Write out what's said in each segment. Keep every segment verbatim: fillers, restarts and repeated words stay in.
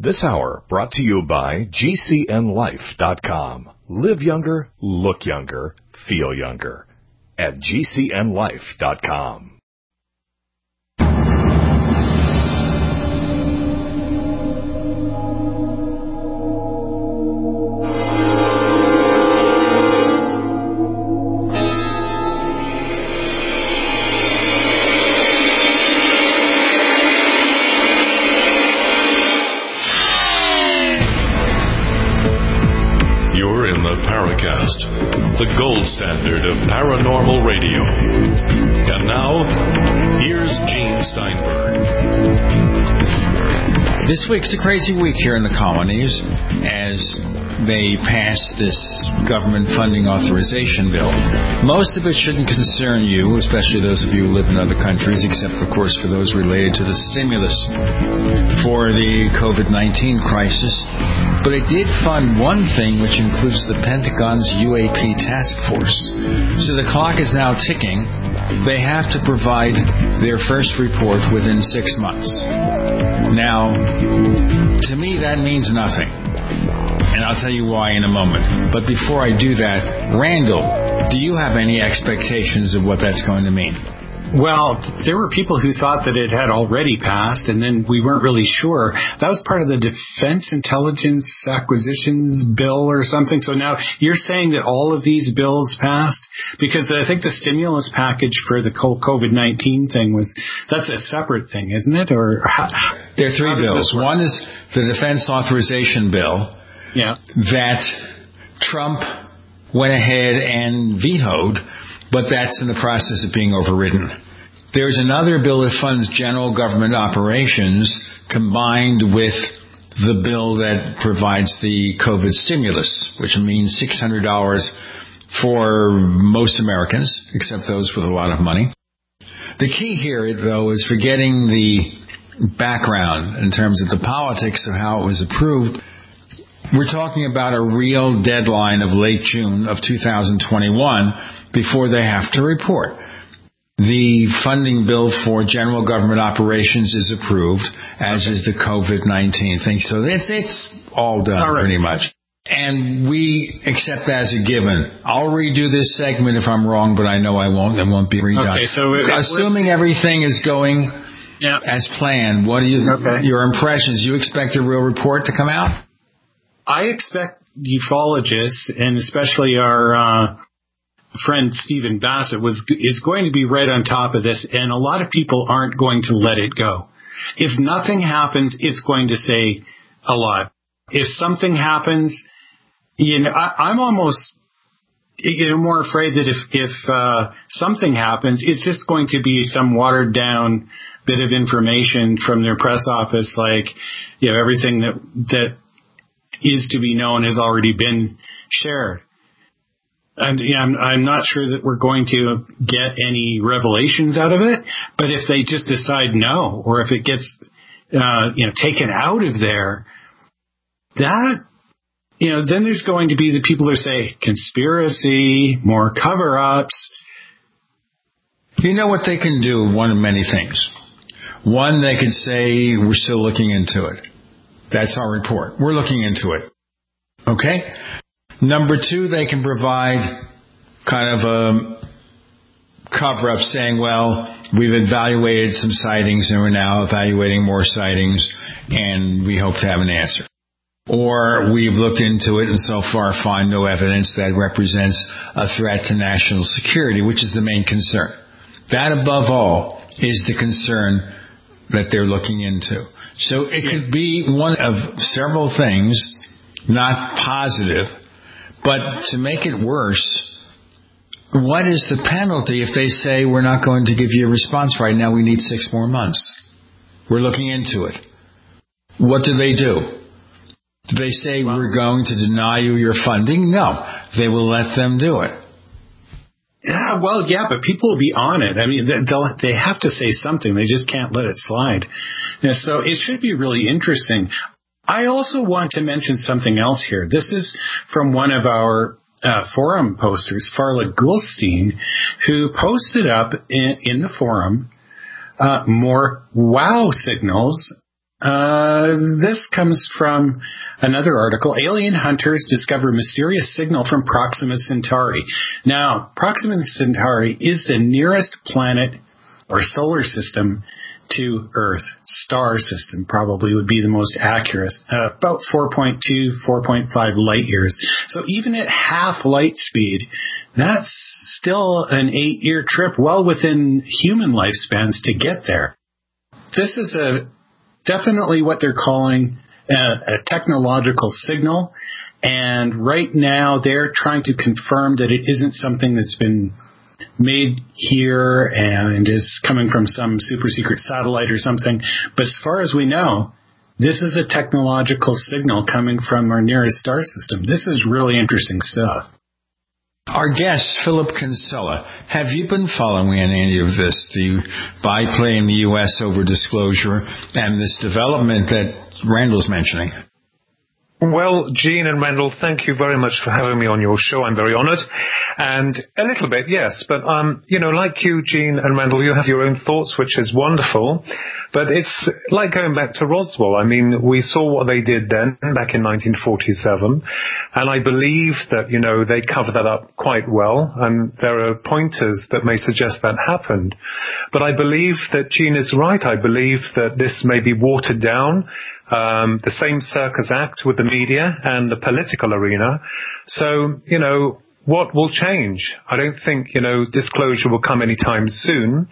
This hour brought to you by G C N life dot com. Live younger, look younger, feel younger at G C N life dot com. The gold standard of paranormal radio. And now, here's Gene Steinberg. This week's a crazy week here in the colonies as they pass this government funding authorization bill. Most of it shouldn't concern you, especially those of you who live in other countries, except, of course, for those related to the stimulus for the covid nineteen crisis. But it did fund one thing, which includes the Pentagon's U A P task force. So the clock is now ticking. They have to provide their first report within six months. Now, to me, that means nothing. And I'll tell you why in a moment. But before I do that, Randall, do you have any expectations of what that's going to mean? Well, there were people who thought that it had already passed, and then we weren't really sure. That was part of the Defense Intelligence Acquisitions Bill or something. So now you're saying that all of these bills passed? Because I think the stimulus package for the covid nineteen thing was, that's a separate thing, isn't it? Or how, there are three bills. One is the Defense Authorization Bill. Yeah. That Trump went ahead and vetoed, but that's in the process of being overridden. There's another bill that funds general government operations combined with the bill that provides the COVID stimulus, which means six hundred dollars for most Americans, except those with a lot of money. The key here, though, is forgetting the background in terms of the politics of how it was approved. We're talking about a real deadline of late June of two thousand twenty-one before they have to report. The funding bill for general government operations is approved, as is the covid nineteen thing. So it's, it's all done all right. Pretty much. And we accept that as a given. I'll redo this segment if I'm wrong, but I know I won't. It won't be redone. Okay, so it, assuming everything is going yeah. as planned, what are you, okay. your impressions? You expect a real report to come out? I expect ufologists, and especially our uh, friend Stephen Bassett, was is going to be right on top of this, and a lot of people aren't going to let it go. If nothing happens, it's going to say a lot. If something happens, you know, I, I'm almost you know more afraid that if if uh, something happens, it's just going to be some watered down bit of information from their press office, like you know everything that that. is to be known has already been shared. And yeah, I'm, I'm not sure that we're going to get any revelations out of it, but if they just decide no, or if it gets, uh, you know, taken out of there, that, you know, then there's going to be the people who say conspiracy, more cover-ups. You know what they can do? One of many things. One, they could say, we're still looking into it. That's our report. We're looking into it. Okay? Number two, they can provide kind of a cover-up saying, well, we've evaluated some sightings and we're now evaluating more sightings and we hope to have an answer. Or we've looked into it and so far find no evidence that represents a threat to national security, which is the main concern. That, above all, is the concern that they're looking into. So it could be one of several things, not positive, but to make it worse, what is the penalty if they say we're not going to give you a response right now, we need six more months? We're looking into it. What do they do? Do they say we're going to deny you your funding? No, they will let them do it. Yeah, well, yeah, but people will be on it. I mean, they'll, they have to say something. They just can't let it slide. And so it should be really interesting. I also want to mention something else here. This is from one of our uh, forum posters, Farla Goulstein, who posted up in, in the forum uh, more wow signals Uh, this comes from another article. Alien hunters discover mysterious signal from Proxima Centauri. Now, Proxima Centauri is the nearest planet or solar system to Earth. Star system probably would be the most accurate. Uh, about four point two, four point five light years. So even at half light speed, that's still an eight-year trip, well within human lifespans to get there. This is a definitely what they're calling a, a technological signal, and right now they're trying to confirm that it isn't something that's been made here and is coming from some super secret satellite or something. But as far as we know, this is a technological signal coming from our nearest star system. This is really interesting stuff. Our guest, Philip Kinsella, have you been following any of this, the byplay in the U S over disclosure and this development that Randall's mentioning? Well, Gene and Randall, thank you very much for having me on your show. I'm very honored. And a little bit, yes. But, um, you know, like you, Gene and Randall, you have your own thoughts, which is wonderful. But it's like going back to Roswell. I mean, we saw what they did then, back in nineteen forty-seven. And I believe that, you know, they covered that up quite well. And there are pointers that may suggest that happened. But I believe that Gene is right. I believe that this may be watered down. Um, the same circus act with the media and the political arena. So, you know, what will change? I don't think, you know, disclosure will come anytime soon.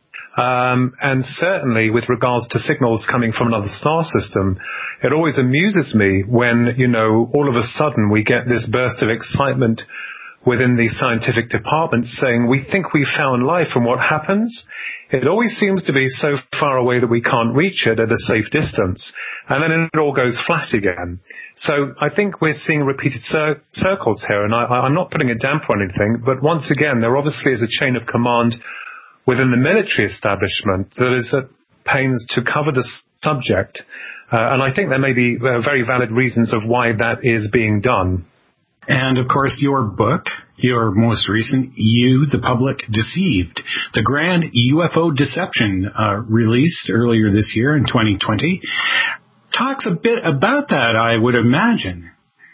Um, and certainly with regards to signals coming from another star system, it always amuses me when, you know, all of a sudden we get this burst of excitement within the scientific department saying, we think we found life, and what happens? It always seems to be so far away that we can't reach it at a safe distance. And then it all goes flat again. So I think we're seeing repeated cir- circles here, and I, I'm not putting a damper on anything, but once again, there obviously is a chain of command within the military establishment that is at pains to cover the subject. Uh, and I think there may be uh, very valid reasons of why that is being done. And, of course, your book, your most recent, You, the Public Deceived, the Grand U F O Deception, uh, released earlier this year in twenty twenty, talks a bit about that, I would imagine.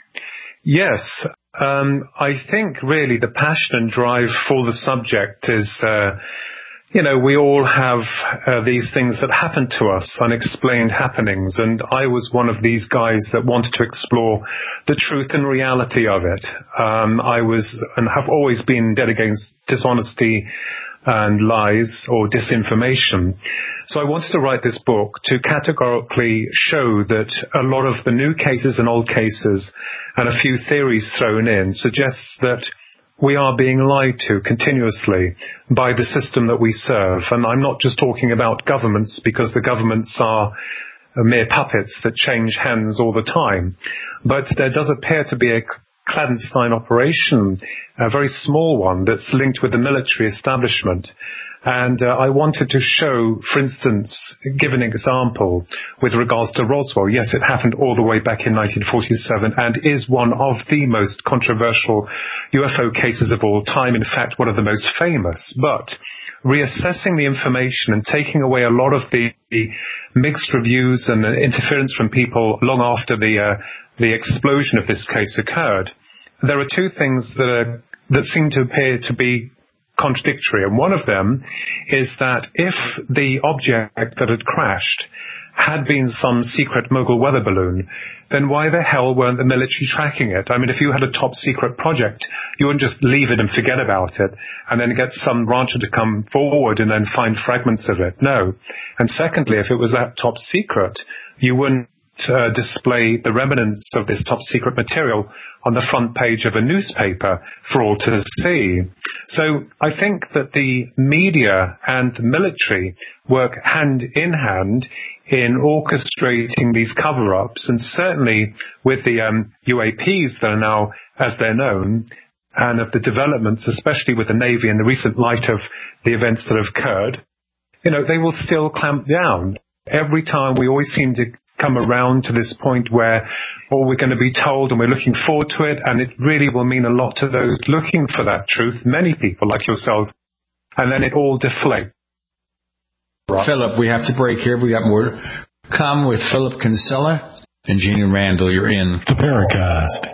Yes. Um, I think really the passion and drive for the subject is... Uh, You know, we all have uh, these things that happen to us, unexplained happenings, and I was one of these guys that wanted to explore the truth and reality of it. Um, I was and have always been dead against dishonesty and lies or disinformation. So I wanted to write this book to categorically show that a lot of the new cases and old cases and a few theories thrown in suggests that we are being lied to continuously by the system that we serve. And I'm not just talking about governments, because the governments are mere puppets that change hands all the time. But there does appear to be a clandestine operation, a very small one, that's linked with the military establishment. And uh, I wanted to show, for instance, give an example with regards to Roswell. Yes, it happened all the way back in nineteen forty-seven and is one of the most controversial U F O cases of all time. In fact, one of the most famous. But reassessing the information and taking away a lot of the, the mixed reviews and the interference from people long after the uh, the explosion of this case occurred, there are two things that are, that seem to appear to be contradictory. And one of them is that if the object that had crashed had been some secret Mogul weather balloon, then why the hell weren't the military tracking it? I mean, if you had a top secret project, you wouldn't just leave it and forget about it and then get some rancher to come forward and then find fragments of it. No. And secondly, if it was that top secret, you wouldn't Uh, display the remnants of this top secret material on the front page of a newspaper for all to see. So I think that the media and the military work hand in hand in orchestrating these cover-ups, and certainly with the um, U A Ps that are now, as they're known, and of the developments, especially with the Navy in the recent light of the events that have occurred, you know, they will still clamp down. Every time we always seem to come around to this point where, oh, we're going to be told and we're looking forward to it, and it really will mean a lot to those looking for that truth, many people like yourselves, and then it all deflates. Philip, we have to break here. We got more Come with Philip Kinsella and Gina Randall. You're in the Paracast.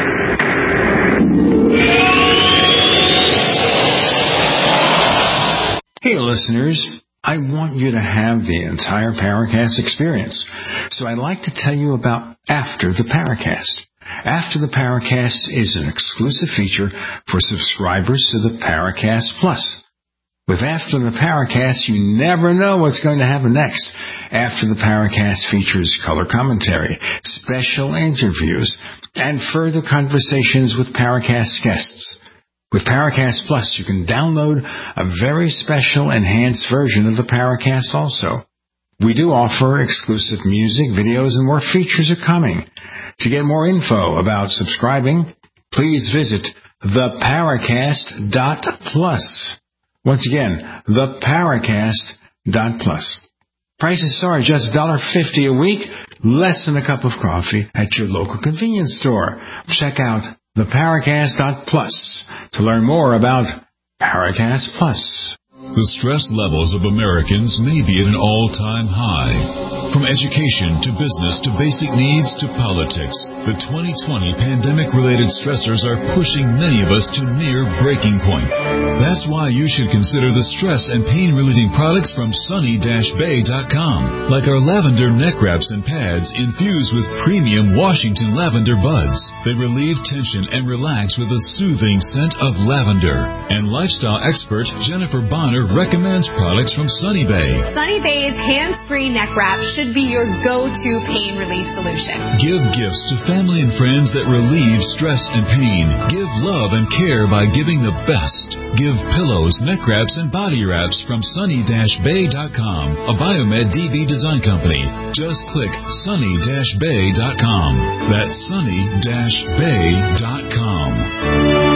Hey, listeners. I want you to have the entire Paracast experience. So I'd like to tell you about After the Paracast. After the Paracast is an exclusive feature for subscribers to the Paracast Plus. With After the Paracast, you never know what's going to happen next. After the Paracast features color commentary, special interviews, and further conversations with Paracast guests. With Paracast Plus, you can download a very special enhanced version of the Paracast also. We do offer exclusive music, videos, and more features are coming. To get more info about subscribing, please visit the paracast dot plus. Once again, the paracast dot plus. Prices are just one dollar fifty a week, less than a cup of coffee at your local convenience store. Check out the paracast dot plus to learn more about Paracast Plus. The stress levels of Americans may be at an all-time high. From education to business to basic needs to politics, the twenty twenty pandemic-related stressors are pushing many of us to near breaking point. That's why you should consider the stress and pain-relieving products from sunny dash bay dot com, like our lavender neck wraps and pads infused with premium Washington lavender buds. They relieve tension and relax with a soothing scent of lavender. And lifestyle expert Jennifer Bonner recommends products from Sunny Bay. Sunny Bay's hands-free neck wrap should be your go-to pain relief solution. Give gifts to family and friends that relieve stress and pain. Give love and care by giving the best. Give pillows, neck wraps, and body wraps from sunny dash bay dot com, a Biomed D B design company. Just click sunny dash bay dot com. That's sunny dash bay dot com.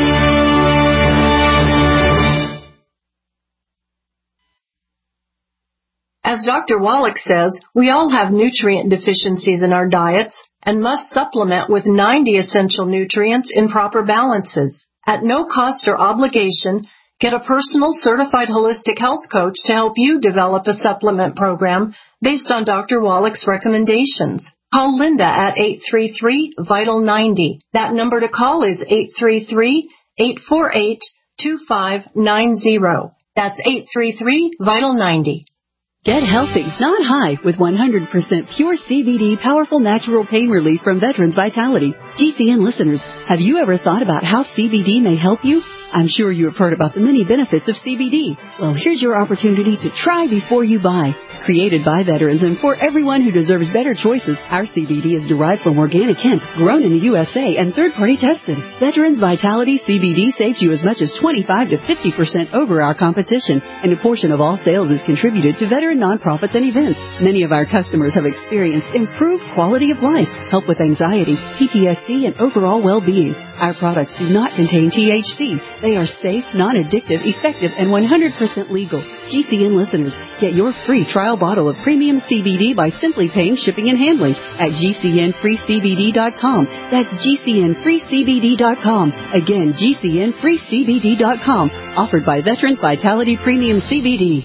As Doctor Wallach says, we all have nutrient deficiencies in our diets and must supplement with ninety essential nutrients in proper balances. At no cost or obligation, get a personal certified holistic health coach to help you develop a supplement program based on Doctor Wallach's recommendations. Call Linda at eight three three, vital ninety. That number to call is eight three three, eight four eight, two five nine zero. That's eight three three, vital ninety. Get healthy, not high, with one hundred percent pure C B D powerful natural pain relief from Veterans Vitality. G C N listeners, have you ever thought about how C B D may help you? I'm sure you have heard about the many benefits of C B D. Well, here's your opportunity to try before you buy. Created by veterans and for everyone who deserves better choices, our C B D is derived from organic hemp, grown in the U S A and third-party tested. Veterans Vitality C B D saves you as much as twenty-five to fifty percent over our competition, and a portion of all sales is contributed to veteran nonprofits and events. Many of our customers have experienced improved quality of life, help with anxiety, P T S D, and overall well-being. Our products do not contain T H C. They are safe, non-addictive, effective, and one hundred percent legal. G C N listeners, get your free trial bottle of premium C B D by simply paying shipping and handling at G C N free C B D dot com. That's G C N free C B D dot com. Again, G C N free C B D dot com. Offered by Veterans Vitality Premium C B D.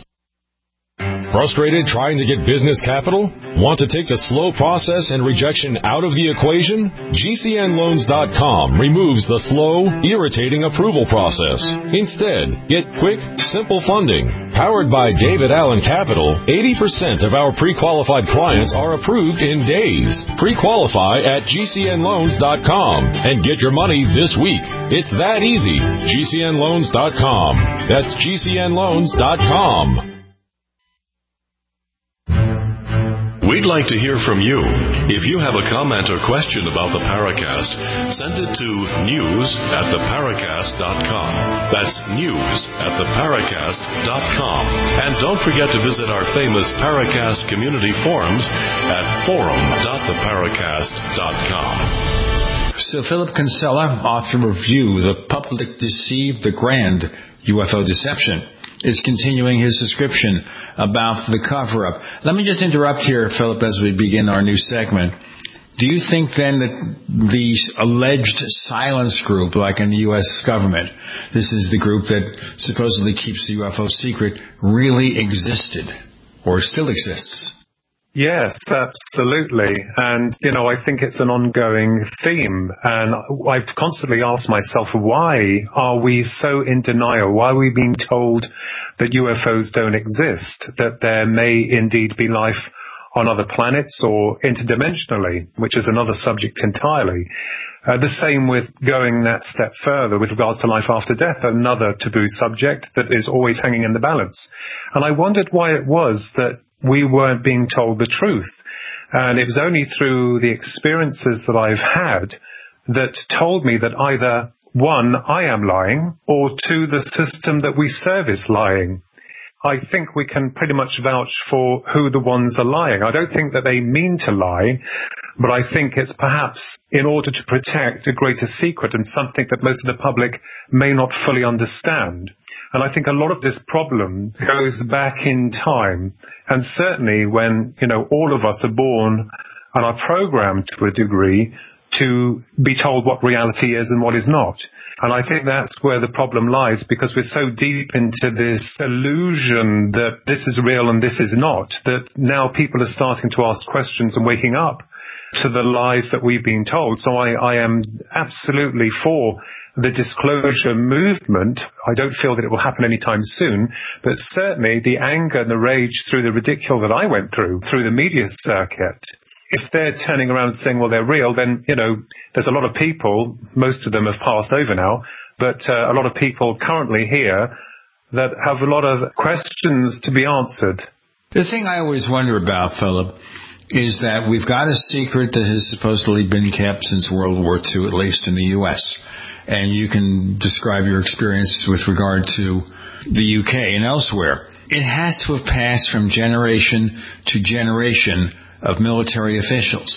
Frustrated trying to get business capital? Want to take the slow process and rejection out of the equation? G C N loans dot com removes the slow, irritating approval process. Instead, get quick, simple funding. Powered by David Allen Capital, eighty percent of our pre-qualified clients are approved in days. Pre-qualify at G C N loans dot com and get your money this week. It's that easy. G C N loans dot com. That's G C N loans dot com. We'd like to hear from you. If you have a comment or question about the Paracast, send it to news at the paracast dot com. That's news at the paracast dot com. And don't forget to visit our famous Paracast community forums at forum dot the paracast dot com. So Philip Kinsella, author of View, The Public Deceived, the Grand U F O Deception, is continuing his description about the cover-up. Let me just interrupt here, Philip, as we begin our new segment. Do you think then that the alleged silence group, like in the U S government, this is the group that supposedly keeps the U F O secret, really existed or still exists? Yes, absolutely. And, you know, I think it's an ongoing theme. And I've constantly asked myself, why are we so in denial? Why are we being told that U F Os don't exist, that there may indeed be life on other planets or interdimensionally, which is another subject entirely. Uh, the same with going that step further with regards to life after death, another taboo subject that is always hanging in the balance. And I wondered why it was that we weren't being told the truth. And it was only through the experiences that I've had that told me that either, one, I am lying, or two, the system that we serve is lying. I think we can pretty much vouch for who the ones are lying. I don't think that they mean to lie, but I think it's perhaps in order to protect a greater secret and something that most of the public may not fully understand. And I think a lot of this problem goes back in time. And certainly when, you know, all of us are born and are programmed to a degree to be told what reality is and what is not. And I think that's where the problem lies, because we're so deep into this illusion that this is real and this is not, that now people are starting to ask questions and waking up to the lies that we've been told. So I, I am absolutely for the disclosure movement. I don't feel that it will happen anytime soon, but certainly the anger and the rage through the ridicule that I went through, through the media circuit, if they're turning around and saying, well, they're real, then, you know, there's a lot of people, most of them have passed over now, but uh, a lot of people currently here that have a lot of questions to be answered. The thing I always wonder about, Philip, is that we've got a secret that has supposedly been kept since World War Two, at least in the U S And you can describe your experiences with regard to the U K and elsewhere. It has to have passed from generation to generation of military officials.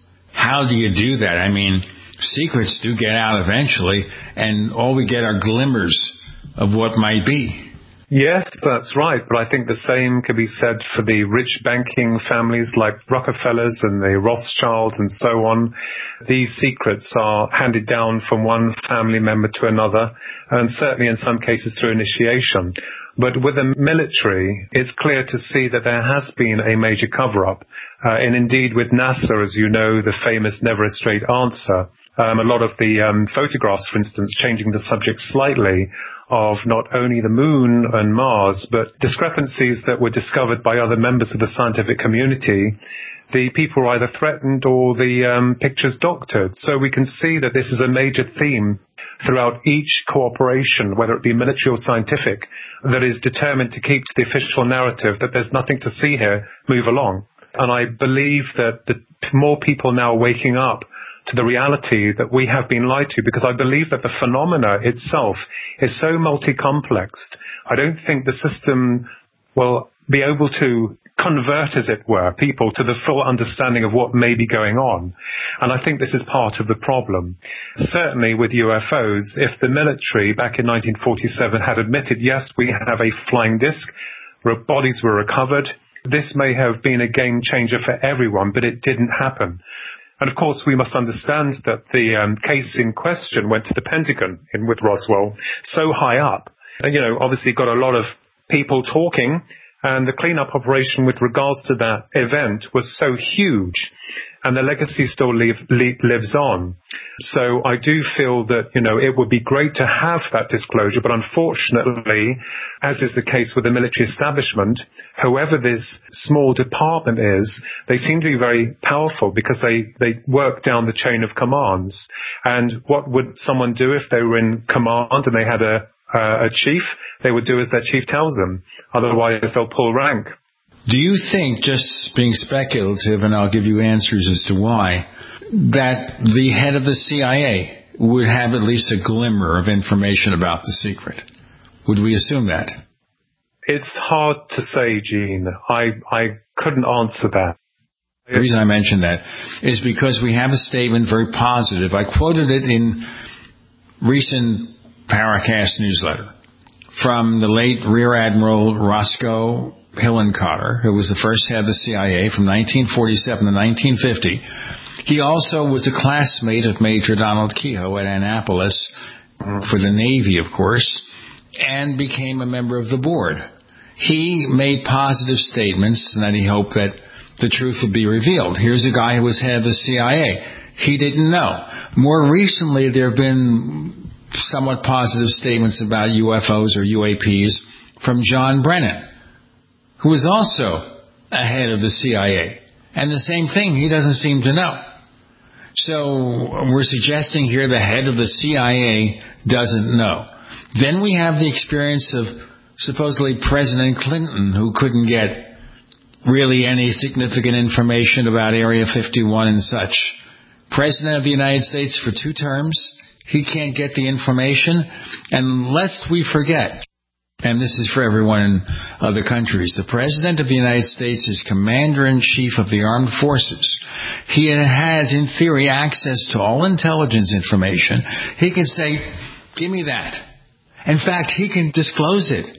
How do you do that? I mean, secrets do get out eventually, and all we get are glimmers of what might be. Yes, that's right. But I think the same could be said for the rich banking families like Rockefellers and the Rothschilds and so on. These secrets are handed down from one family member to another, and certainly in some cases through initiation. But with the military, it's clear to see that there has been a major cover-up. Uh, and indeed with NASA, as you know, the famous never a straight answer, um, a lot of the um, photographs, for instance, changing the subject slightly, of not only the moon and Mars, but discrepancies that were discovered by other members of the scientific community. The people were either threatened or the um, pictures doctored. So we can see that this is a major theme throughout each cooperation, whether it be military or scientific, that is determined to keep to the official narrative that there's nothing to see here, move along. And I believe that the more people now are waking up to the reality that we have been lied to, because I believe that the phenomena itself is so multi-complexed. I don't think the system will be able to convert, as it were, people to the full understanding of what may be going on. And I think this is part of the problem. Certainly with U F Os, if the military back in nineteen forty-seven had admitted, yes, we have a flying disc, bodies were recovered, this may have been a game changer for everyone, but it didn't happen. And of course, we must understand that the um, case in question went to the Pentagon in, with Roswell, so high up. And, you know, obviously got a lot of people talking, and the cleanup operation with regards to that event was so huge, and the legacy still live, li- lives on. So I do feel that, you know, it would be great to have that disclosure, but unfortunately, as is the case with the military establishment, whoever this small department is, they seem to be very powerful because they, they work down the chain of commands. And what would someone do if they were in command and they had a Uh, a chief? They would do as their chief tells them. Otherwise, they'll pull rank. Do you think, just being speculative, and I'll give you answers as to why, that the head of the C I A would have at least a glimmer of information about the secret? Would we assume that? It's hard to say, Gene. I, I couldn't answer that. The reason I mention that is because we have a statement very positive. I quoted it in recent Paracast newsletter from the late Rear Admiral Roscoe Hillenkotter, who was the first head of the C I A from nineteen forty-seven to nineteen fifty. He also was a classmate of Major Donald Kehoe at Annapolis for the Navy, of course, and became a member of the board. He made positive statements and that he hoped that the truth would be revealed. Here's a guy who was head of the C I A. He didn't know. More recently, there have been somewhat positive statements about U F Os or U A Ps from John Brennan, who was also a head of the C I A. And the same thing, he doesn't seem to know. So we're suggesting here the head of the C I A doesn't know. Then we have the experience of supposedly President Clinton, who couldn't get really any significant information about Area fifty-one and such. President of the United States for two terms, he can't get the information. And lest we forget, and this is for everyone in other countries, the President of the United States is Commander-in-Chief of the Armed Forces. He has, in theory, access to all intelligence information. He can say, give me that. In fact, he can disclose it.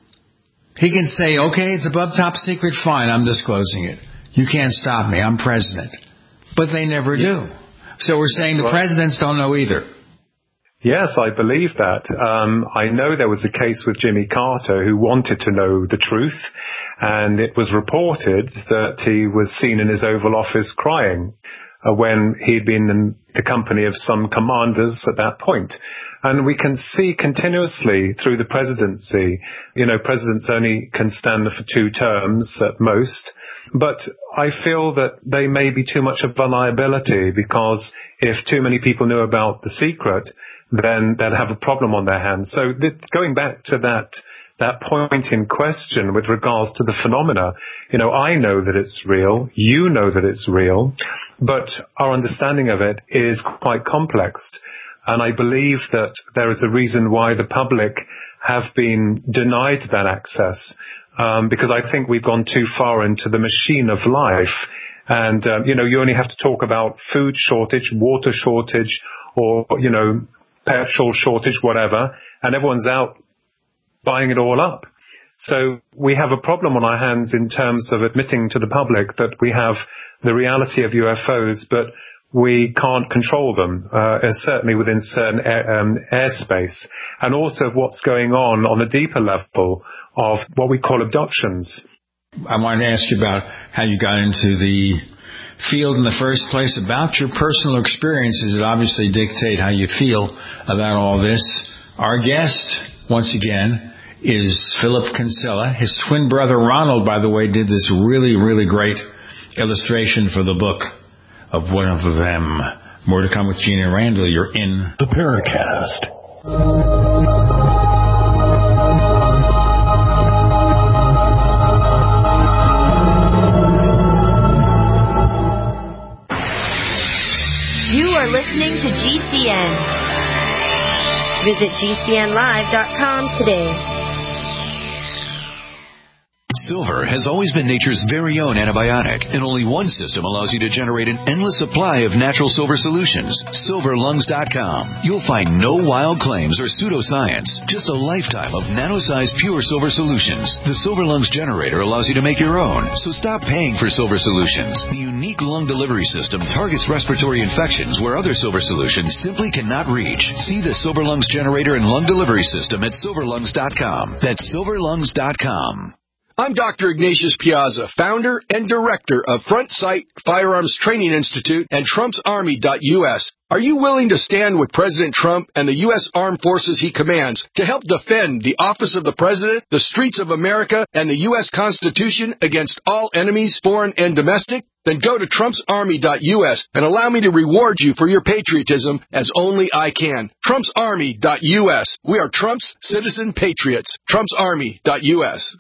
He can say, okay, it's above top secret, fine, I'm disclosing it. You can't stop me, I'm president. But they never do. So we're saying the presidents don't know either. Yes, I believe that. Um, I know there was a case with Jimmy Carter who wanted to know the truth, and it was reported that he was seen in his Oval Office crying uh, when he'd been in the company of some commanders at that point. And we can see continuously through the presidency, you know, presidents only can stand for two terms at most. But I feel that they may be too much of a liability, because if too many people knew about the secret, then they'd have a problem on their hands. So th- going back to that that point in question with regards to the phenomena, you know, I know that it's real, you know that it's real, but our understanding of it is quite complex. And I believe that there is a reason why the public have been denied that access, um, because I think we've gone too far into the machine of life. And, um, you know, you only have to talk about food shortage, water shortage, or, you know, petrol shortage, whatever, and everyone's out buying it all up. So we have a problem on our hands in terms of admitting to the public that we have the reality of U F Os, but we can't control them, uh, certainly within certain air, um, airspace, and also of what's going on on a deeper level of what we call abductions. I wanted to ask you about how you got into the field in the first place, about your personal experiences that obviously dictate how you feel about all this. Our guest, once again, is Philip Kinsella. His twin brother Ronald, by the way, did this really, really great illustration for the book of one of them. More to come with Gina Randall. You're in the Paracast. You are listening to G C N. Visit G C N live dot com today. Silver has always been nature's very own antibiotic, and only one system allows you to generate an endless supply of natural silver solutions. Silver Lungs dot com. You'll find no wild claims or pseudoscience, just a lifetime of nano-sized pure silver solutions. The Silver Lungs generator allows you to make your own, so stop paying for silver solutions. The unique lung delivery system targets respiratory infections where other silver solutions simply cannot reach. See the Silver Lungs generator and lung delivery system at Silver Lungs dot com. That's Silver Lungs dot com. I'm Doctor Ignatius Piazza, founder and director of Front Sight Firearms Training Institute and Trumps Army dot U S. Are you willing to stand with President Trump and the U S Armed Forces he commands to help defend the office of the President, the streets of America, and the U S Constitution against all enemies, foreign and domestic? Then go to Trumps Army dot U S and allow me to reward you for your patriotism as only I can. Trumps Army dot U S. We are Trump's citizen patriots. Trumps Army dot U S.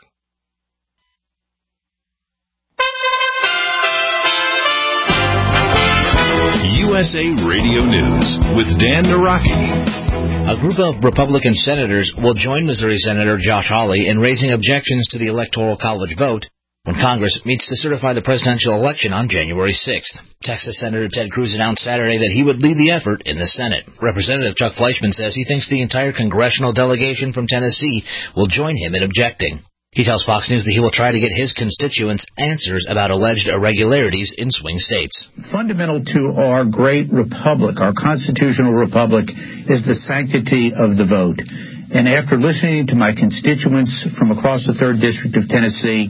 U S A Radio News with Dan Naraki. A group of Republican senators will join Missouri Senator Josh Hawley in raising objections to the Electoral College vote when Congress meets to certify the presidential election on January sixth. Texas Senator Ted Cruz announced Saturday that he would lead the effort in the Senate. Representative Chuck Fleischman says he thinks the entire congressional delegation from Tennessee will join him in objecting. He tells Fox News that he will try to get his constituents answers about alleged irregularities in swing states. Fundamental to our great republic, our constitutional republic, is the sanctity of the vote. And after listening to my constituents from across the third District of Tennessee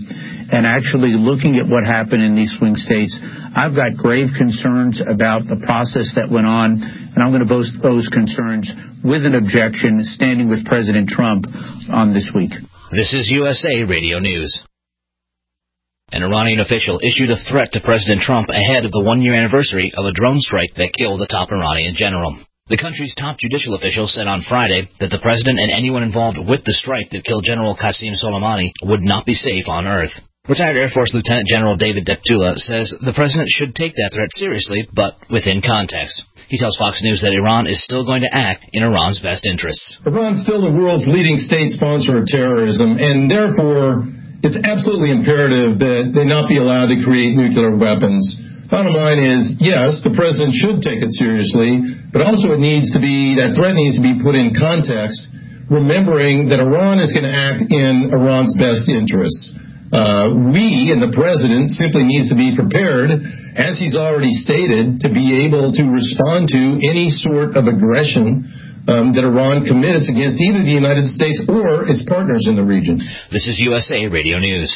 and actually looking at what happened in these swing states, I've got grave concerns about the process that went on, and I'm going to voice those concerns with an objection, standing with President Trump on this week. This is U S A Radio News. An Iranian official issued a threat to President Trump ahead of the one-year anniversary of a drone strike that killed a top Iranian general. The country's top judicial official said on Friday that the president and anyone involved with the strike that killed General Qasem Soleimani would not be safe on Earth. Retired Air Force Lieutenant General David Deptula says the president should take that threat seriously, but within context. He tells Fox News that Iran is still going to act in Iran's best interests. Iran's still the world's leading state sponsor of terrorism, and therefore it's absolutely imperative that they not be allowed to create nuclear weapons. Bottom line is, yes, the president should take it seriously, but also it needs to be, that threat needs to be put in context, remembering that Iran is going to act in Iran's best interests. Uh, we and the president simply needs to be prepared, as he's already stated, to be able to respond to any sort of aggression um, that Iran commits against either the United States or its partners in the region. This is U S A Radio News.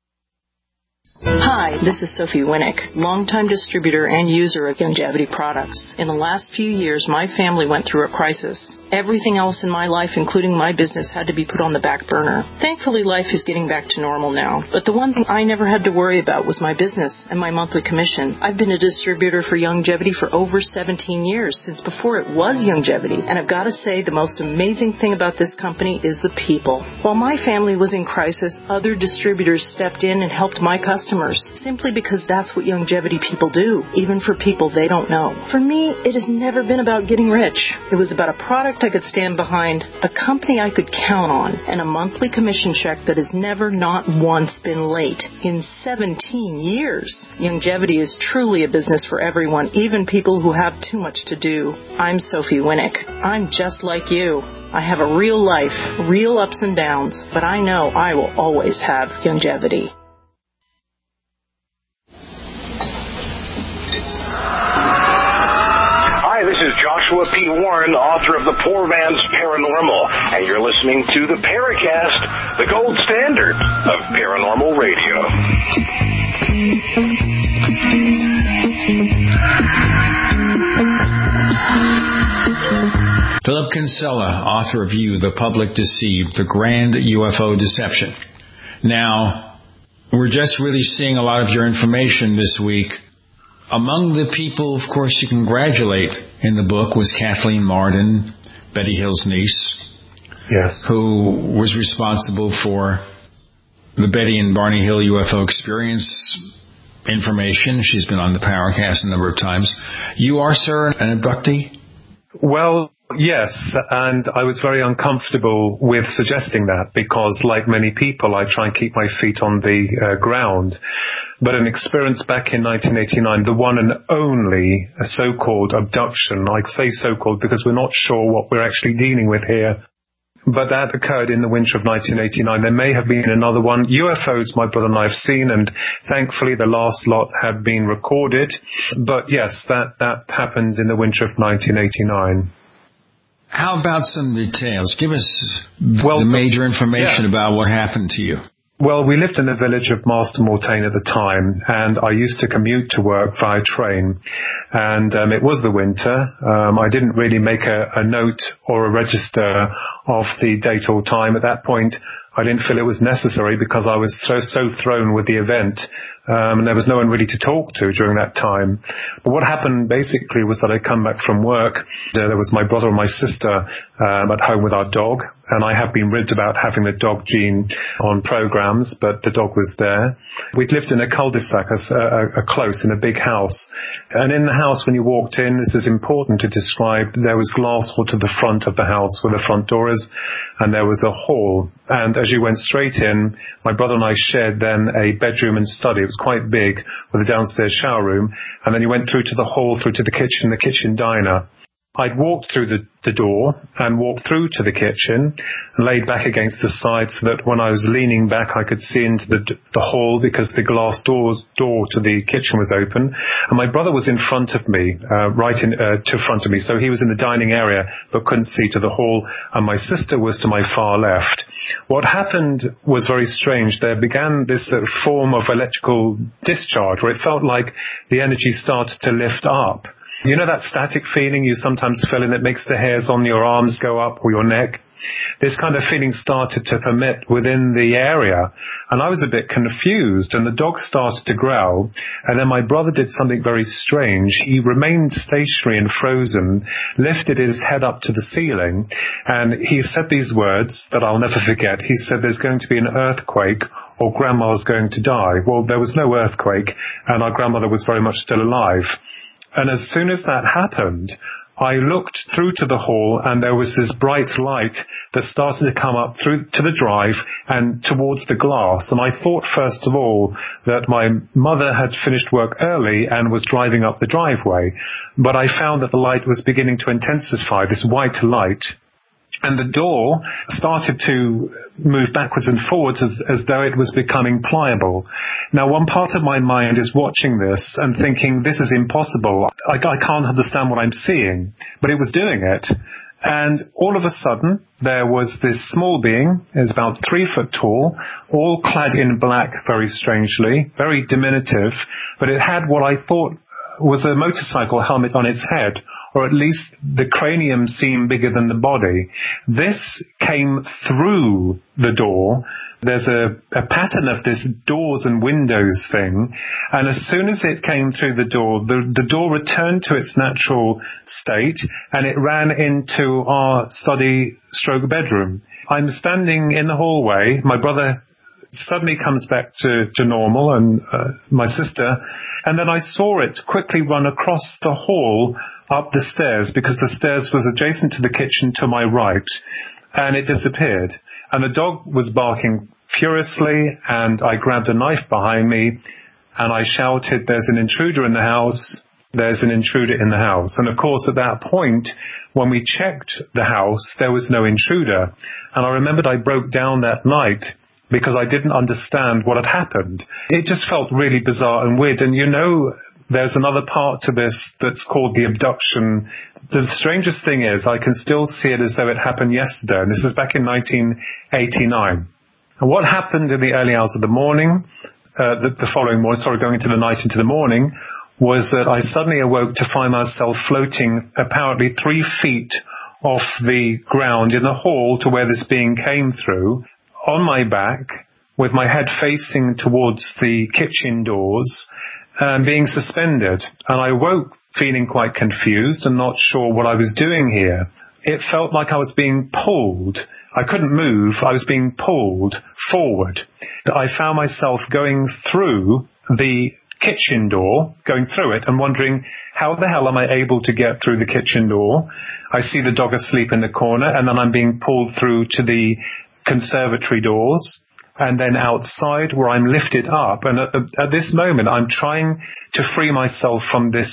Hi, this is Sophie Winnick, longtime distributor and user of Youngevity products. In the last few years, my family went through a crisis. Everything else in my life, including my business, had to be put on the back burner. Thankfully, life is getting back to normal now. But the one thing I never had to worry about was my business and my monthly commission. I've been a distributor for Youngevity for over seventeen years, since before it was Youngevity. And I've got to say, the most amazing thing about this company is the people. While my family was in crisis, other distributors stepped in and helped my customers, simply because that's what Youngevity people do, even for people they don't know. For me, it has never been about getting rich. It was about a product I could stand behind, a company I could count on, and a monthly commission check that has never, not once, been late in seventeen years. Youngevity is truly a business for everyone, even people who have too much to do. I'm Sophie Winnick. I'm just like you. I have a real life, real ups and downs, but I know I will always have Youngevity. This is Joshua P. Warren, author of The Poor Man's Paranormal, and you're listening to the Paracast, the gold standard of paranormal radio. Philip Kinsella, author of You, The Public Deceived, The Grand U F O Deception. Now, we're just really seeing a lot of your information this week. Among the people, of course, you congratulate in the book was Kathleen Marden, Betty Hill's niece. Yes. Who was responsible for the Betty and Barney Hill U F O experience information. She's been on the Paracast a number of times. You are, sir, an abductee? Well, yes, and I was very uncomfortable with suggesting that because, like many people, I try and keep my feet on the uh, ground. But an experience back in nineteen eighty-nine, the one and only so-called abduction, I say so-called because we're not sure what we're actually dealing with here, but that occurred in the winter of nineteen eighty-nine. There may have been another one. U F Os my brother and I have seen, and thankfully the last lot have been recorded. But yes, that, that happened in the winter of nineteen eighty-nine. How about some details? Give us well, the major information yeah. about what happened to you. Well, we lived in the village of Marston Mortain at the time, and I used to commute to work via train. And um, it was the winter. Um, I didn't really make a, a note or a register of the date or time. At that point, I didn't feel it was necessary because I was so, so thrown with the event. Um, and there was no one really to talk to during that time. But what happened basically was that I'd come back from work. Uh, there was my brother and my sister um, at home with our dog. And I have been ribbed about having the dog gene on programs, but the dog was there. We'd lived in a cul-de-sac, a, a, a close, in a big house. And in the house, when you walked in, this is important to describe, there was glass wall to the front of the house where the front door is, and there was a hall. And as you went straight in, my brother and I shared then a bedroom and study. It was quite big, with a downstairs shower room. And then you went through to the hall, through to the kitchen, the kitchen diner. I'd walked through the the door and walked through to the kitchen and laid back against the side so that when I was leaning back I could see into the, the hall because the glass doors, door to the kitchen was open. And my brother was in front of me, uh, right in, uh, to front of me. So he was in the dining area but couldn't see to the hall, and my sister was to my far left. What happened was very strange. There began this uh, form of electrical discharge where it felt like the energy started to lift up. You know that static feeling you sometimes feel, and it makes the hairs on your arms go up or your neck? This kind of feeling started to permit within the area, and I was a bit confused, and the dog started to growl, and then my brother did something very strange. He remained stationary and frozen, lifted his head up to the ceiling, and he said these words that I'll never forget. He said, "There's going to be an earthquake or Grandma's going to die." Well, there was no earthquake, and our grandmother was very much still alive. And as soon as that happened, I looked through to the hall, and there was this bright light that started to come up through to the drive and towards the glass. And I thought, first of all, that my mother had finished work early and was driving up the driveway. But I found that the light was beginning to intensify, this white light. And the door started to move backwards and forwards as, as though it was becoming pliable. Now, one part of my mind is watching this and thinking, this is impossible. I, I can't understand what I'm seeing. But it was doing it. And all of a sudden, there was this small being, it was about three foot tall, all clad in black very strangely, very diminutive, but it had what I thought was a motorcycle helmet on its head, or at least the cranium seemed bigger than the body. This came through the door. There's a, a pattern of this doors and windows thing, and as soon as it came through the door, the, the door returned to its natural state, and it ran into our study stroke bedroom. I'm standing in the hallway. My brother suddenly comes back to, to normal, and uh, my sister, and then I saw it quickly run across the hall up the stairs, because the stairs was adjacent to the kitchen to my right, and it disappeared. And the dog was barking furiously, and I grabbed a knife behind me, and I shouted, "There's an intruder in the house, there's an intruder in the house." And of course, at that point, when we checked the house, there was no intruder. And I remembered I broke down that night because I didn't understand what had happened. It just felt really bizarre and weird. And you know, there's another part to this that's called the abduction. The strangest thing is I can still see it as though it happened yesterday, and this is back in nineteen eighty-nine. And what happened in the early hours of the morning, uh, the, the following morning, sorry, going into the night into the morning, was that I suddenly awoke to find myself floating apparently three feet off the ground in the hall to where this being came through, on my back, with my head facing towards the kitchen doors, and being suspended. And I woke feeling quite confused and not sure what I was doing here. It felt like I was being pulled. I couldn't move. I was being pulled forward. I found myself going through the kitchen door, going through it and wondering, how the hell am I able to get through the kitchen door? I see the dog asleep in the corner, and then I'm being pulled through to the conservatory doors, and then outside where I'm lifted up. And at, at this moment, I'm trying to free myself from this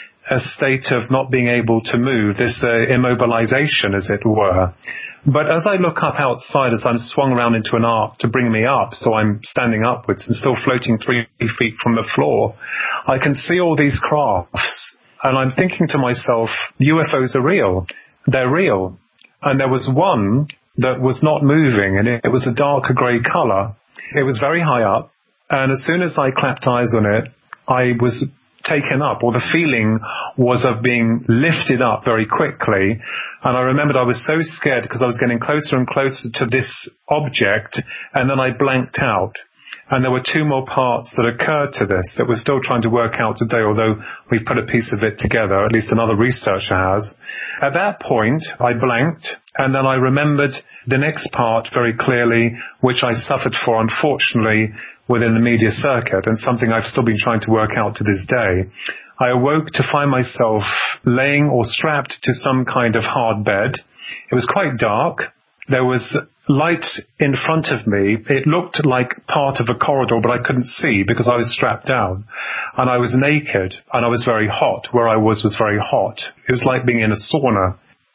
a state of not being able to move, this uh, immobilization, as it were. But as I look up outside, as I'm swung around into an arc to bring me up, so I'm standing upwards and still floating three feet from the floor, I can see all these crafts, and I'm thinking to myself, U F Os are real. They're real. And there was one that was not moving, and it, it was a darker grey colour. It was very high up, and as soon as I clapped eyes on it, I was taken up, or the feeling was of being lifted up very quickly. And I remembered I was so scared because I was getting closer and closer to this object, and then I blanked out. And there were two more parts that occurred to this that we're still trying to work out today, although we've put a piece of it together, at least another researcher has. At that point, I blanked, and then I remembered the next part very clearly, which I suffered for, unfortunately, within the media circuit, and something I've still been trying to work out to this day. I awoke to find myself laying or strapped to some kind of hard bed. It was quite dark. There was light in front of me. It looked like part of a corridor, but I couldn't see because I was strapped down. And I was naked, and I was very hot. Where I was was very hot. It was like being in a sauna.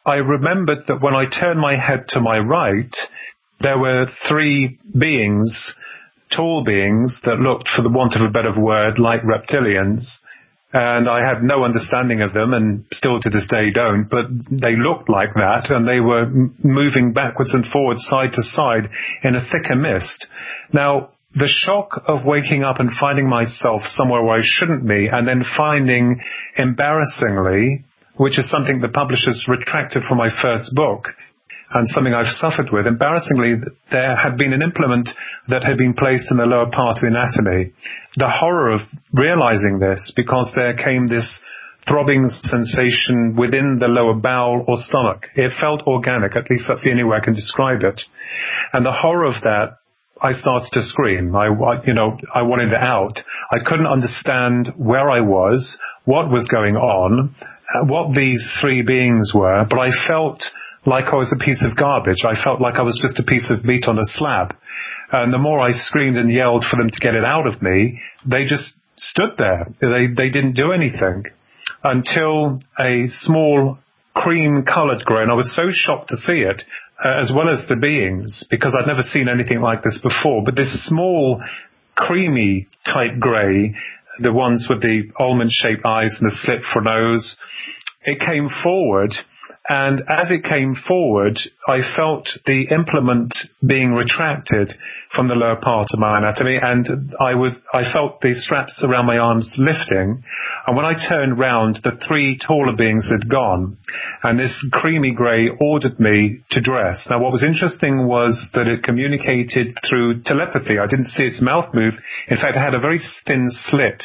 I remembered that when I turned my head to my right, there were three beings, tall beings, that looked, for the want of a better word, like reptilians. And I had no understanding of them, and still to this day don't, but they looked like that, and they were m- moving backwards and forwards, side to side, in a thicker mist. Now, the shock of waking up and finding myself somewhere where I shouldn't be, and then finding, embarrassingly, which is something the publishers retracted from my first book, and something I've suffered with, embarrassingly, there had been an implement that had been placed in the lower part of the anatomy. The horror of realizing this, because there came this throbbing sensation within the lower bowel or stomach. It felt organic, at least that's the only way I can describe it. And the horror of that, I started to scream. I, you know, I wanted it out. I couldn't understand where I was, what was going on, what these three beings were, but I felt like I was a piece of garbage. I felt like I was just a piece of meat on a slab. And the more I screamed and yelled for them to get it out of me, they just stood there. They they didn't do anything until a small cream-colored grey, and I was so shocked to see it, uh, as well as the beings, because I'd never seen anything like this before. But this small, creamy-type grey, the ones with the almond-shaped eyes and the slit for nose, it came forward. And as it came forward, I felt the implement being retracted from the lower part of my anatomy, and I was, I felt the straps around my arms lifting. And when I turned round, the three taller beings had gone, and this creamy grey ordered me to dress. Now, what was interesting was that it communicated through telepathy. I didn't see its mouth move. In fact, it had a very thin slit.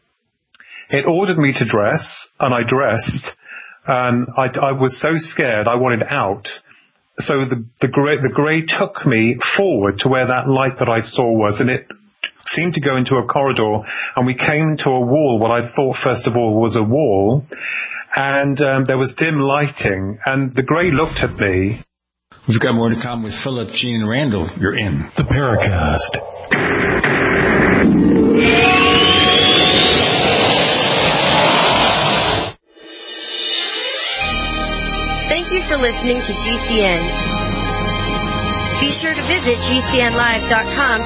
It ordered me to dress, and I dressed. And I, I was so scared, I wanted out. So the, the grey, the grey took me forward to where that light that I saw was, and it seemed to go into a corridor, and we came to a wall, what I thought first of all was a wall, and um, there was dim lighting, and the grey looked at me. We've got more to come with Philip, Gene, and Randall. You're in the Paracast. Thank you for listening to G C N. Be sure to visit G C N live dot com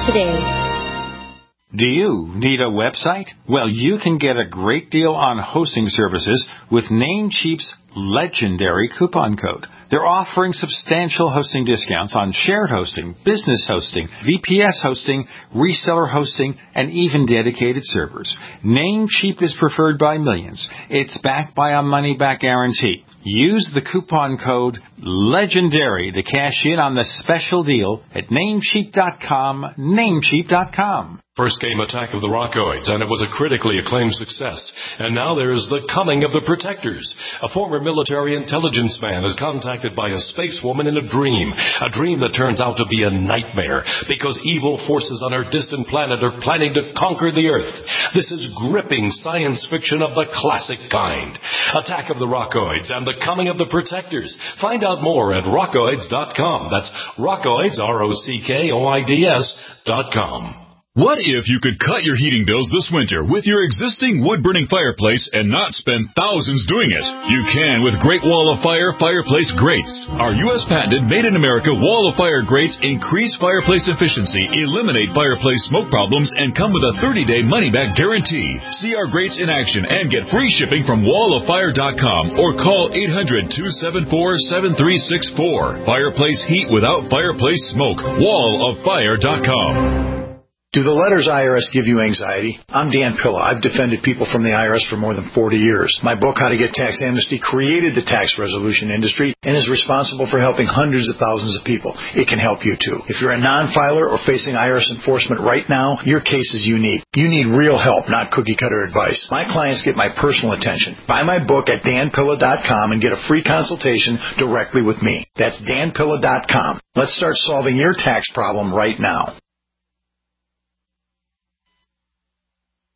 today. Do you need a website? Well, you can get a great deal on hosting services with Namecheap's legendary coupon code. They're offering substantial hosting discounts on shared hosting, business hosting, V P S hosting, reseller hosting, and even dedicated servers. Namecheap is preferred by millions. It's backed by a money-back guarantee. Use the coupon code LEGENDARY to cash in on the special deal at Namecheap dot com, Namecheap dot com. First came Attack of the Rockoids, and it was a critically acclaimed success. And now there is The Coming of the Protectors. A former military intelligence man is contacted by a space woman in a dream, a dream that turns out to be a nightmare because evil forces on our distant planet are planning to conquer the Earth. This is gripping science fiction of the classic kind. Attack of the Rockoids and The Coming of the Protectors. Find out more at rockoids dot com. That's Rockoids, R O C K O I D S dot com. What if you could cut your heating bills this winter with your existing wood-burning fireplace and not spend thousands doing it? You can with Great Wall of Fire Fireplace Grates. Our U S patented made-in-America Wall of Fire grates increase fireplace efficiency, eliminate fireplace smoke problems, and come with a thirty-day money-back guarantee. See our grates in action and get free shipping from wall of fire dot com or call eight hundred, two seven four, seven three six four. Fireplace heat without fireplace smoke. wall of fire dot com. Do the letters I R S give you anxiety? I'm Dan Pilla. I've defended people from the I R S for more than forty years. My book, How to Get Tax Amnesty, created the tax resolution industry and is responsible for helping hundreds of thousands of people. It can help you too. If you're a non-filer or facing I R S enforcement right now, your case is unique. You need real help, not cookie-cutter advice. My clients get my personal attention. Buy my book at dan pilla dot com and get a free consultation directly with me. That's dan pilla dot com. Let's start solving your tax problem right now.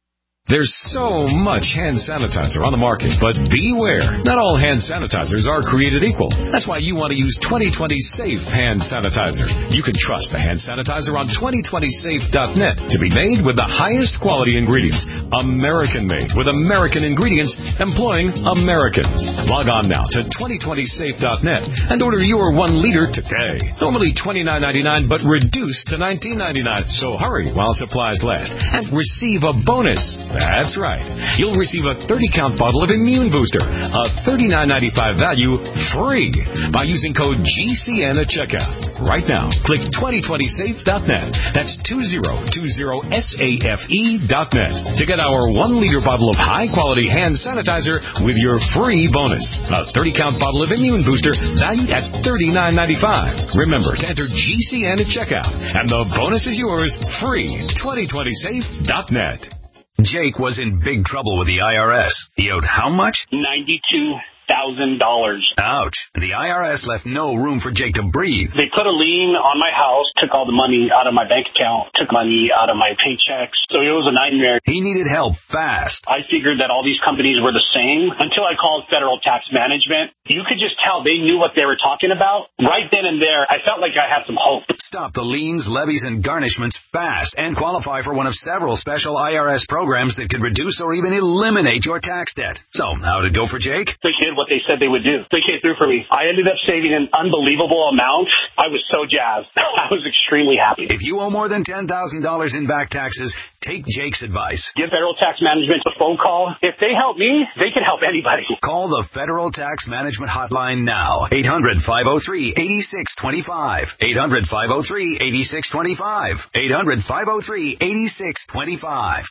There's so much hand sanitizer on the market, but beware. Not all hand sanitizers are created equal. That's why you want to use twenty twenty Safe Hand Sanitizer. You can trust the hand sanitizer on twenty twenty safe dot net to be made with the highest quality ingredients. American-made with American ingredients employing Americans. Log on now to twenty twenty safe dot net and order your one liter today. Normally twenty-nine ninety-nine, but reduced to nineteen ninety-nine. So hurry while supplies last and receive a bonus. That's right. You'll receive a thirty count bottle of Immune Booster, a thirty-nine ninety-five value, free by using code G C N at checkout. Right now, click twenty twenty safe dot net. That's twenty twenty safe dot net to get our one liter bottle of high-quality hand sanitizer with your free bonus. A thirty count bottle of Immune Booster valued at thirty-nine ninety-five. Remember to enter G C N at checkout, and the bonus is yours free. twenty twenty safe dot net. Jake was in big trouble with the I R S. He owed how much? ninety-two thousand dollars. Ouch. The I R S left no room for Jake to breathe. They put a lien on my house, took all the money out of my bank account, took money out of my paychecks. So it was a nightmare. He needed help fast. I figured that all these companies were the same until I called Federal Tax Management. You could just tell they knew what they were talking about. Right then and there, I felt like I had some hope. Stop the liens, levies, and garnishments fast and qualify for one of several special I R S programs that could reduce or even eliminate your tax debt. So, how did it go for Jake? They did what they said they would do. They came through for me. I ended up saving an unbelievable amount. I was so jazzed. I was extremely happy. If you owe more than ten thousand dollars in back taxes, take Jake's advice. Give Federal Tax Management a phone call. If they help me, they can help anybody. Call the Federal Tax Management Hotline now. eight hundred, five oh three, eight six two five. eight hundred, five oh three, eight six two five. eight hundred, five oh three, eight six two five.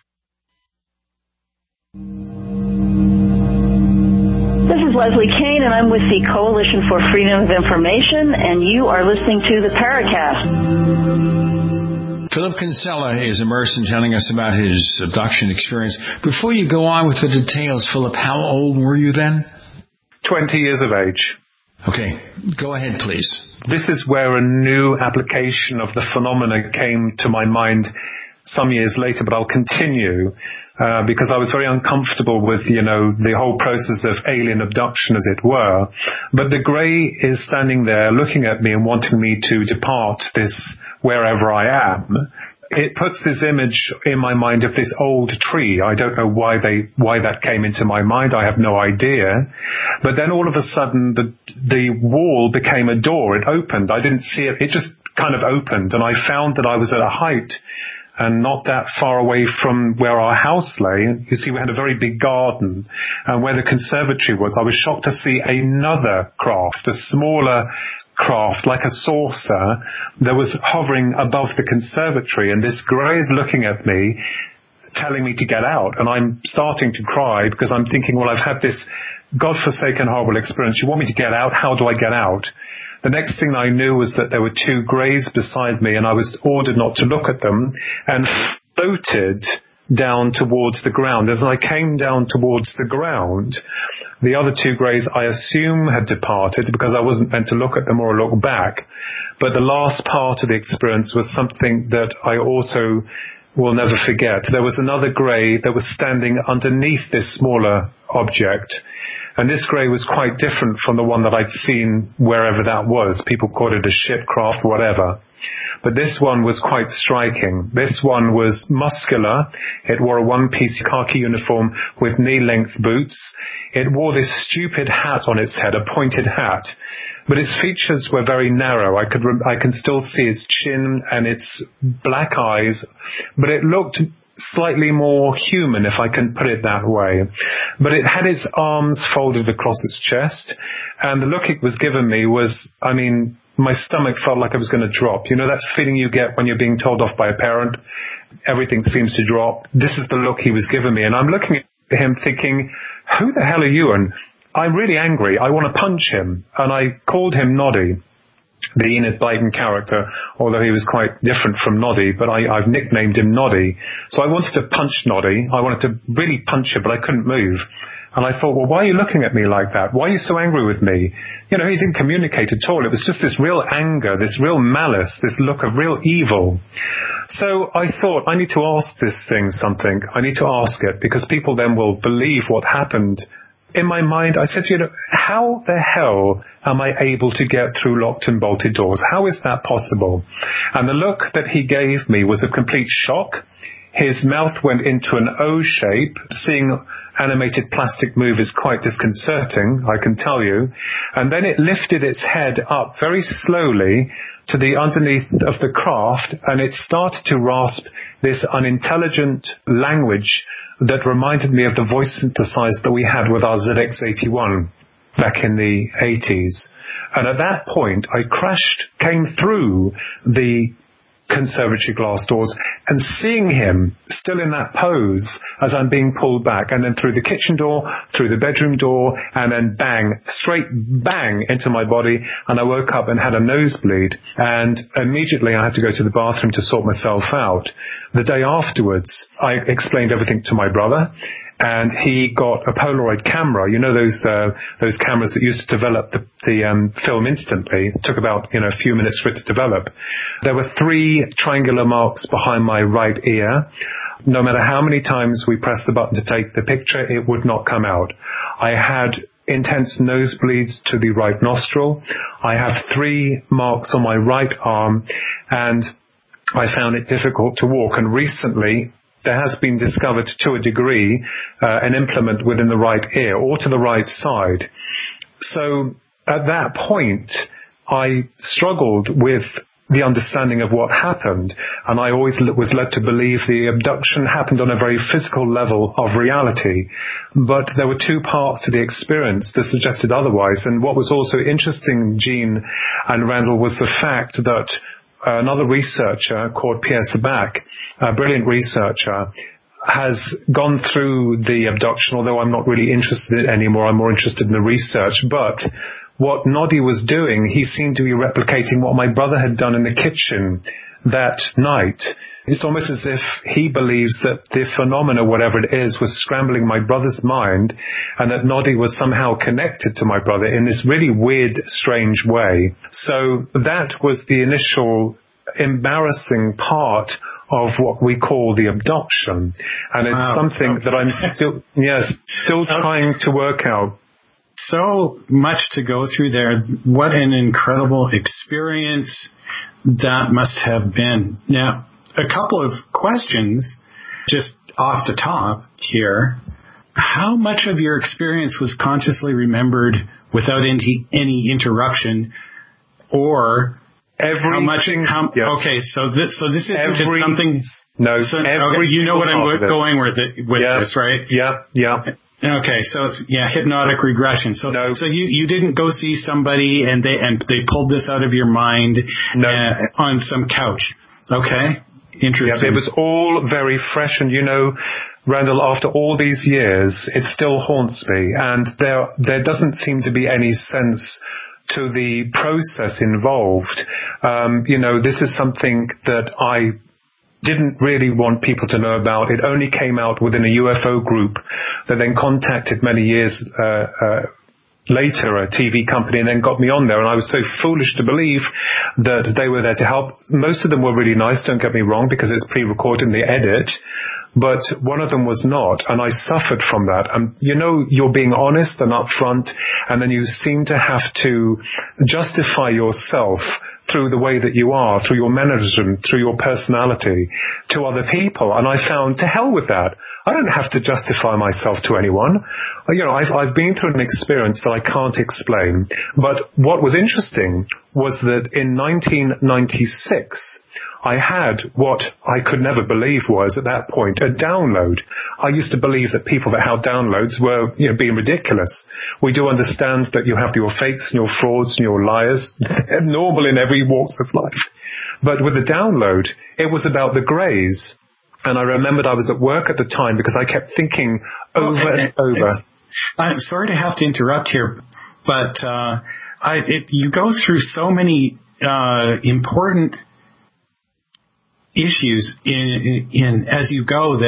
This is Leslie Kane, and I'm with the Coalition for Freedom of Information, and you are listening to the Paracast. Philip Kinsella is immersed in telling us about his abduction experience. Before you go on with the details, Philip, how old were you then? twenty years of age. Okay, go ahead, please. This is where a new application of the phenomena came to my mind some years later, but I'll continue. Uh, because I was very uncomfortable with, you know, the whole process of alien abduction, as it were. But the grey is standing there looking at me and wanting me to depart this wherever I am. It puts this image in my mind of this old tree. I don't know why they, why that came into my mind. I have no idea. But then all of a sudden the, the wall became a door. It opened. I didn't see it. It just kind of opened, and I found that I was at a height and not that far away from where our house lay. You see, we had a very big garden, and where the conservatory was, I was shocked to see another craft, a smaller craft, like a saucer, that was hovering above the conservatory, and this grey is looking at me, telling me to get out, and I'm starting to cry because I'm thinking, well, I've had this godforsaken horrible experience. You want me to get out? How do I get out? The next thing I knew was that there were two greys beside me, and I was ordered not to look at them, and floated down towards the ground. As I came down towards the ground, the other two greys, I assume, had departed because I wasn't meant to look at them or look back. But the last part of the experience was something that I also will never forget. There was another grey that was standing underneath this smaller object. And this grey was quite different from the one that I'd seen wherever that was. People called it a shipcraft, whatever. But this one was quite striking. This one was muscular. It wore a one-piece khaki uniform with knee-length boots. It wore this stupid hat on its head, a pointed hat. But its features were very narrow. I could, I can still see its chin and its black eyes, but it looked slightly more human, if I can put it that way. But it had its arms folded across its chest, and the look it was giving me was, I mean, my stomach felt like I was going to drop. You know that feeling you get when you're being told off by a parent? Everything seems to drop. This is the look he was giving me, and I'm looking at him thinking, who the hell are you? And I'm really angry. I want to punch him. And I called him Noddy, the Enid Blyton character, although he was quite different from Noddy, but I, I've nicknamed him Noddy. So I wanted to punch Noddy. I wanted to really punch him, but I couldn't move. And I thought, well, why are you looking at me like that? Why are you so angry with me? You know, he didn't communicate at all. It was just this real anger, this real malice, this look of real evil. So I thought, I need to ask this thing something. I need to ask it, because people then will believe what happened. In my mind, I said, you know, how the hell am I able to get through locked and bolted doors? How is that possible? And the look that he gave me was a complete shock. His mouth went into an O shape. Seeing animated plastic move is quite disconcerting, I can tell you. And then it lifted its head up very slowly to the underneath of the craft, and it started to rasp this unintelligent language that reminded me of the voice synthesizer that we had with our Z X eighty-one back in the eighties. And at that point, I crashed, came through the conservatory glass doors, and seeing him still in that pose as I'm being pulled back, and then through the kitchen door, through the bedroom door, and then bang, straight bang into my body, and I woke up and had a nosebleed, and immediately I had to go to the bathroom to sort myself out. The day afterwards, I explained everything to my brother, and he got a Polaroid camera. You know those uh, those cameras that used to develop the, the um, film instantly. It took about you know a few minutes for it to develop. There were three triangular marks behind my right ear. No matter how many times we pressed the button to take the picture, it would not come out. I had intense nosebleeds to the right nostril. I have three marks on my right arm, and I found it difficult to walk. And recently, there has been discovered to a degree uh, an implement within the right ear or to the right side. So at that point, I struggled with the understanding of what happened, and I always was led to believe the abduction happened on a very physical level of reality. But there were two parts to the experience that suggested otherwise. And what was also interesting, Gene and Randall, was the fact that another researcher called Pierre Sabak, a brilliant researcher, has gone through the abduction, although I'm not really interested in it anymore. I'm more interested in the research. But what Noddy was doing, he seemed to be replicating what my brother had done in the kitchen that night. It's almost as if he believes that the phenomena, whatever it is, was scrambling my brother's mind, and that Noddy was somehow connected to my brother in this really weird, strange way. So that was the initial embarrassing part of what we call the abduction. And it's wow. something that I'm still, yes, still trying to work out. So much to go through there. What an incredible experience that must have been. Now, a couple of questions just off the top here. How much of your experience was consciously remembered without any, any interruption, or everything? How much? How, yeah. Okay, so this so this isn't every, just something. No, so, okay, you know what I'm going with it, with yeah. this, right? Yeah, yeah. Okay, so it's yeah, hypnotic regression. So no. so you, you didn't go see somebody and they and they pulled this out of your mind no. uh, on some couch. Okay, interesting. Yeah, it was all very fresh, and you know, Randall, after all these years, it still haunts me, and there there doesn't seem to be any sense to the process involved. Um, you know, this is something that I didn't really want people to know about. It only came out within a U F O group that then contacted many years uh, uh, later a T V company and then got me on there. And I was so foolish to believe that they were there to help. Most of them were really nice, don't get me wrong, because it's pre-recorded in the edit. But one of them was not, and I suffered from that. And you know, you're being honest and upfront, and then you seem to have to justify yourself through the way that you are, through your mannerism, through your personality to other people. And I found, to hell with that. I don't have to justify myself to anyone. You know, I've, I've been through an experience that I can't explain. But what was interesting was that in nineteen ninety-six, I had what I could never believe was, at that point, a download. I used to believe that people that had downloads were, you know, being ridiculous. We do understand that you have your fakes and your frauds and your liars. They're normal in every walks of life. But with the download, it was about the Greys. And I remembered I was at work at the time because I kept thinking over well, and over. I'm sorry to have to interrupt here, but uh, I, it, you go through so many uh, important issues in, in as you go that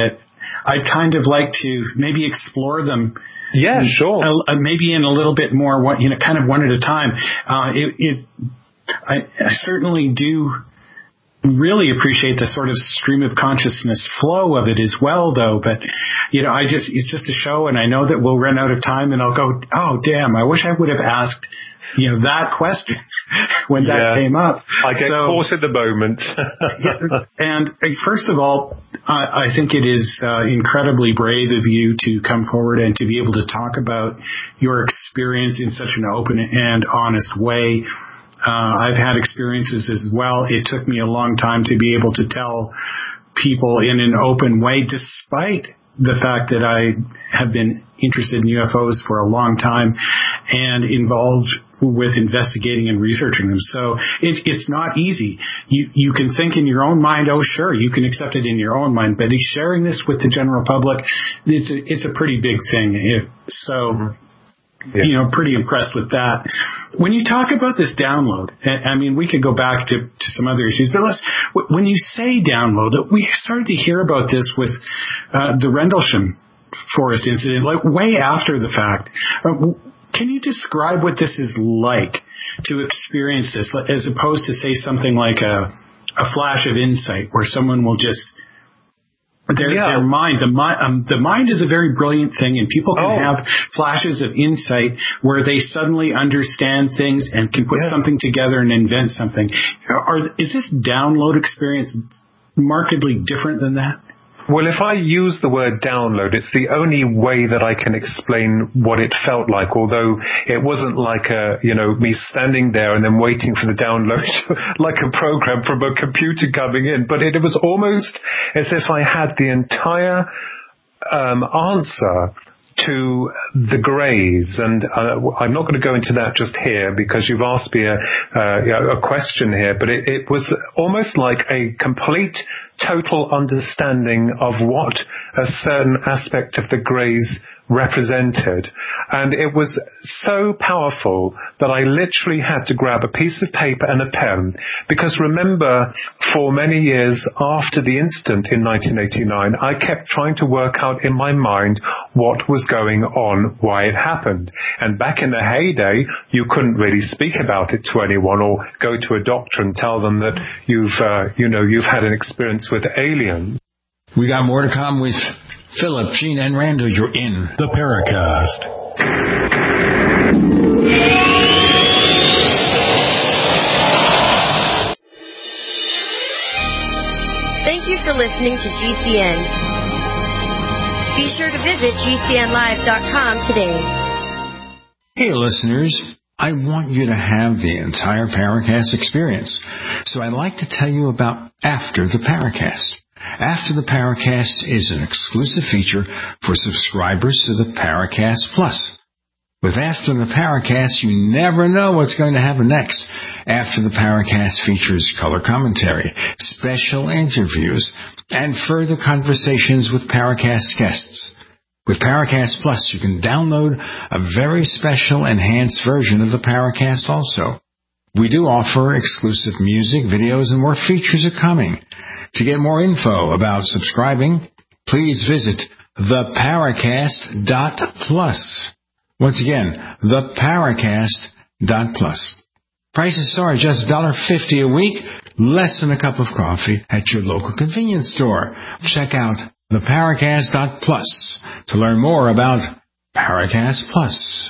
I'd kind of like to maybe explore them. Yeah, in, sure. Uh, maybe in a little bit more, one, you know, kind of one at a time. Uh, it, it I, I certainly do really appreciate the sort of stream of consciousness flow of it as well, though. But, you know, I just, it's just a show, and I know that we'll run out of time, and I'll go, oh, damn, I wish I would have asked, you know, that question when that yes. came up. I get so, caught at the moment. And first of all, I, I think it is uh, incredibly brave of you to come forward and to be able to talk about your experience in such an open and honest way. Uh, I've had experiences as well. It took me a long time to be able to tell people in an open way, despite the fact that I have been interested in U F Os for a long time and involved with investigating and researching them. So it, it's not easy. You you can think in your own mind, oh, sure, you can accept it in your own mind, but sharing this with the general public, it's a, it's a pretty big thing. It, so... Yes. You know, pretty impressed with that. When you talk about this download, I mean, we could go back to, to some other issues, but let's, when you say download, we started to hear about this with uh, the Rendlesham Forest incident, like way after the fact. Uh, can you describe what this is like to experience this, as opposed to, say, something like a, a flash of insight where someone will just... Their, yeah. their mind, the mind, um, the mind is a very brilliant thing, and people can oh. have flashes of insight where they suddenly understand things and can put yeah. something together and invent something. Are, is this download experience markedly different than that? Well, if I use the word download, it's the only way that I can explain what it felt like, although it wasn't like a, you know, me standing there and then waiting for the download like a program from a computer coming in. But it, it was almost as if I had the entire um, answer to the Greys, and uh, I'm not going to go into that just here because you've asked me a, uh, a question here, but it, it was almost like a complete, total understanding of what a certain aspect of the Greys represented. And it was so powerful that I literally had to grab a piece of paper and a pen, because remember, for many years after the incident in nineteen eighty-nine, I kept trying to work out in my mind what was going on, why it happened. And back in the heyday, you couldn't really speak about it to anyone or go to a doctor and tell them that you've, uh, you know, you've had an experience with aliens. We got more to come with Philip, Gene, and Randall. You're in the Paracast. Thank you for listening to G C N. Be sure to visit G C N live dot com today. Hey, listeners. I want you to have the entire Paracast experience. So I'd like to tell you about After the Paracast. After the Paracast is an exclusive feature for subscribers to the Paracast Plus. With After the Paracast, you never know what's going to happen next. After the Paracast features color commentary, special interviews, and further conversations with Paracast guests. With Paracast Plus, you can download a very special enhanced version of the Paracast also. We do offer exclusive music, videos, and more features are coming. To get more info about subscribing, please visit the paracast dot plus. Once again, the paracast dot plus. Prices start at just one dollar fifty a week, less than a cup of coffee at your local convenience store. Check out the paracast dot plus to learn more about Paracast Plus.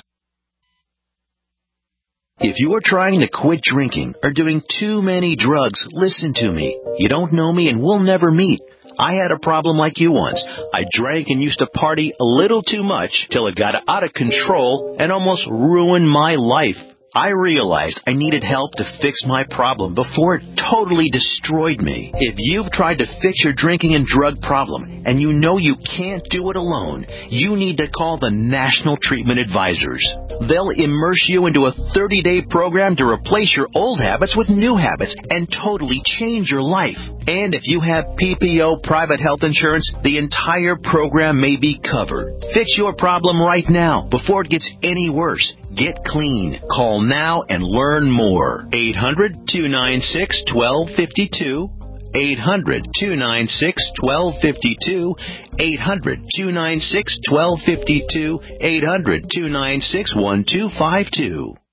If you are trying to quit drinking or doing too many drugs, listen to me. You don't know me and we'll never meet. I had a problem like you once. I drank and used to party a little too much till it got out of control and almost ruined my life. I realized I needed help to fix my problem before it totally destroyed me. If you've tried to fix your drinking and drug problem and you know you can't do it alone, you need to call the National Treatment Advisors. They'll immerse you into a thirty-day program to replace your old habits with new habits and totally change your life. And if you have P P O private health insurance, the entire program may be covered. Fix your problem right now before it gets any worse. Get clean. Call now and learn more. eight hundred, two nine six, one two five two. eight hundred, two nine six, one two five two, eight hundred, two nine six, one two five two, eight hundred, two nine six, one two five two.